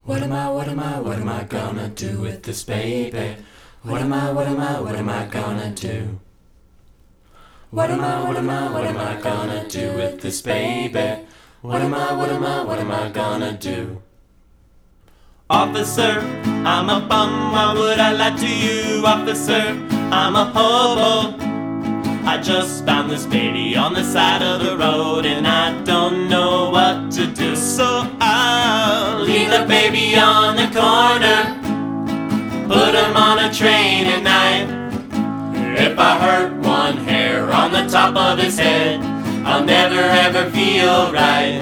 what am I gonna do with this baby? What am I gonna do? What am I gonna do with this baby? What am I gonna do? Officer, I'm a bum, why would I lie to you? Officer, I'm a hobo. I just found this baby on the side of the road and I don't know what to do. So I'll leave the baby on the corner, put him on a train at night. If I hurt one hair on the top of his head, I'll never ever feel right.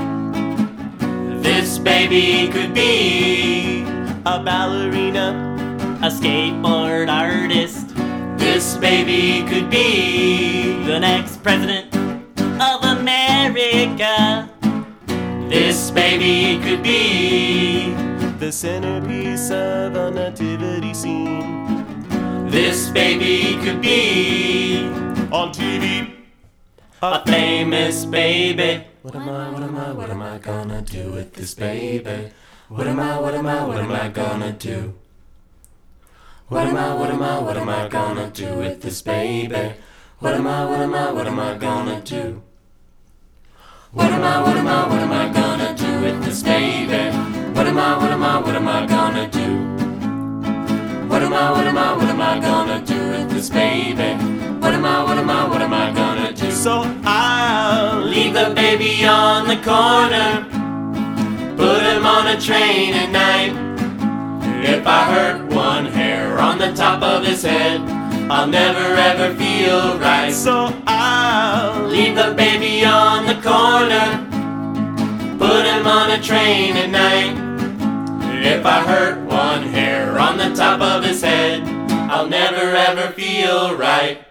This baby could be a ballerina, a skateboard artist. This baby could be the next president of America. This baby could be the centerpiece of a nativity scene. This baby could be on TV, a famous baby. What am I gonna do with this baby? What am I gonna do? What am I gonna do with this baby? What am I gonna do? What am I gonna do with this baby? What am I gonna do? What am I gonna do with this baby? What am I gonna do? So I'll leave the baby on the corner, put him on a train at night. If I hurt one hair on the top of his head, I'll never ever feel right. So I'll leave the baby on the corner, put him on a train at night. If I hurt one hair on the top of his head, I'll never ever feel right.